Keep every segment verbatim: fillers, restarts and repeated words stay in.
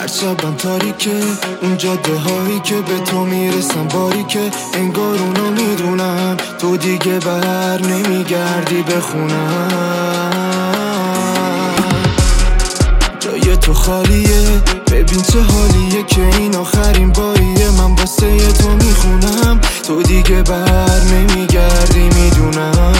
شبم تاریکه، اون جاده هایی که به تو میرسم باریکه. انگار اونو میدونم تو دیگه بر نمیگردی بخونم. جای تو خالیه، ببین چه حالیه که این آخرین باریه من واسه تو میخونم. تو دیگه بر نمیگردی میدونم.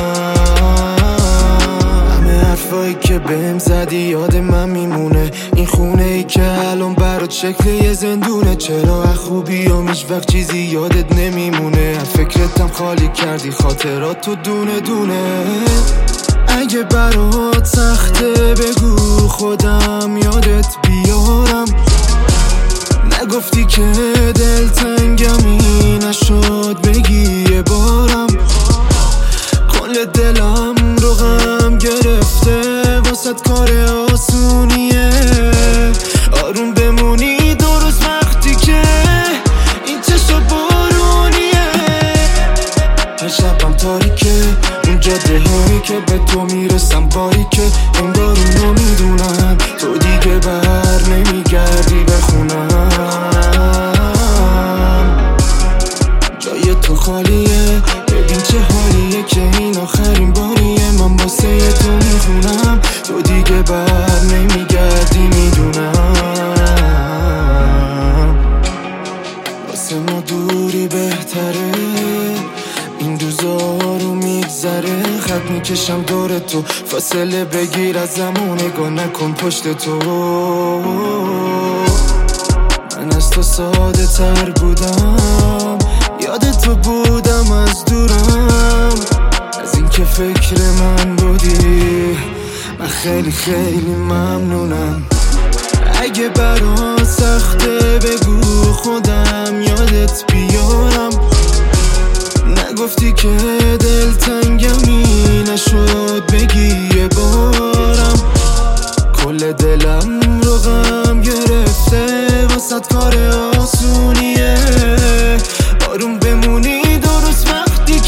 همه حرفایی که بهم زدی یاد من میمونه. این خونه ای که الان برات شکل یه زندونه. چرا از خوبی و هیچ وقت چیزی یادت نمیمونه. از فکرتم خالی کردی خاطرات تو دونه دونه. اگه برات سخته بگو خودم یادت بیارم. نگفتی که دلتنگمی نشد بگی یه بارم. کل دلم رو غم گرفته واسد کار آسونیه. آروم بمونی درست وقتی که این چشم بارونیه. هر شبم تاریکه، اون جاده هایی که به تو میرسم باریکه. انگار اونو میدونم تو دیگه بر نمیگردی بخونم. جای تو خالیه، ببین چه حالیه که این آخرین باریه من واسه تو میخونم. تو دیگه بر نمیگردی میدونم. واسه ما دوری بهتره، این روزا رو میگذره. خط میکشم دور تو، فاصله بگیر از زمان نگاه نکن پشت تو. من از تو ساده تر بودم، یاد تو بودم از دورم. از این که فکر من بودی من خیلی خیلی ممنونم. اگه برات سخته بگو خودم